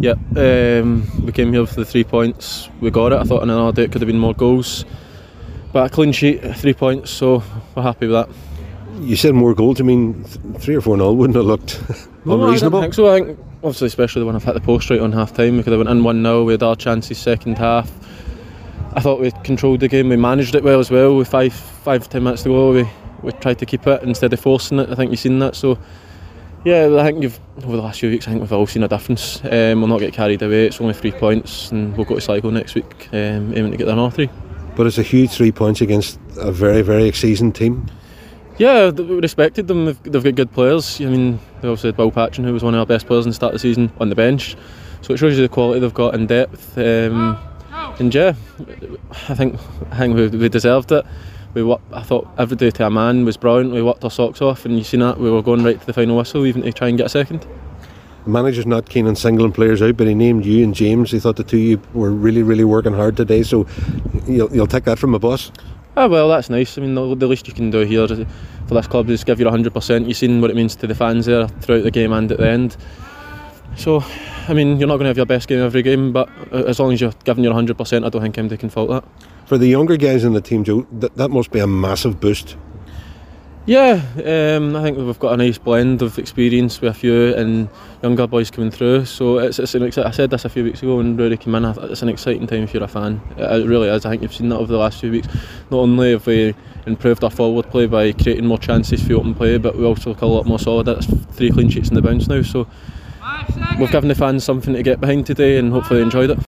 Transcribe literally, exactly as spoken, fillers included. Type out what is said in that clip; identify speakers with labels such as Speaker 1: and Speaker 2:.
Speaker 1: Yeah, um, we came here for the three points. We got it. I thought on another day it could have been more goals, but a clean sheet, three points. So we're happy with that.
Speaker 2: You said more goals. I mean, th- three or four nil wouldn't have looked
Speaker 1: no,
Speaker 2: unreasonable.
Speaker 1: I don't think so. I think obviously, especially when I've hit the post right on half time, we could have went in one nil. We had our chances second half. I thought we controlled the game. We managed it well as well. With five, five, ten minutes to go, we we tried to keep it instead of forcing it. I think you've seen that. So. Yeah, I think you've over the last few weeks, I think we've all seen a difference. Um, we'll not get carried away. It's only three points, and we'll go to Sligo next week, um, aiming to get another three.
Speaker 2: But it's a huge three points against a very, very seasoned team.
Speaker 1: Yeah, we respected them. They've, they've got good players. I mean, they also had Will Patchen, who was one of our best players in the start of the season, on the bench. So it shows you the quality they've got in depth. Um, and yeah, I think I think we, we deserved it. We worked, I thought every day to a man was brilliant. We worked our socks off, and you seen that we were going right to the final whistle, even to try and get a second.
Speaker 2: The manager's not keen on singling players out, but he named you and James. He thought the two of you were really, really working hard today. So you'll, you'll take that from a boss.
Speaker 1: Ah, well, that's nice. I mean, the, the least you can do here for this club is give you one hundred percent. You've seen what it means to the fans there throughout the game and at the end. So, I mean, you're not going to have your best game every game, but as long as you're giving your one hundred percent, I don't think anybody can fault that.
Speaker 2: For the younger guys in the team, Joe, that, that must be a massive boost.
Speaker 1: Yeah, um, I think we've got a nice blend of experience with a few and younger boys coming through. So it's, it's an exci- I said this a few weeks ago when Rory came in. It's an exciting time if you're a fan. It really is. I think you've seen that over the last few weeks. Not only have we improved our forward play by creating more chances for open play, but we also look a lot more solid. It's three clean sheets in the bounce now. So we've given the fans something to get behind today, and hopefully they enjoyed it.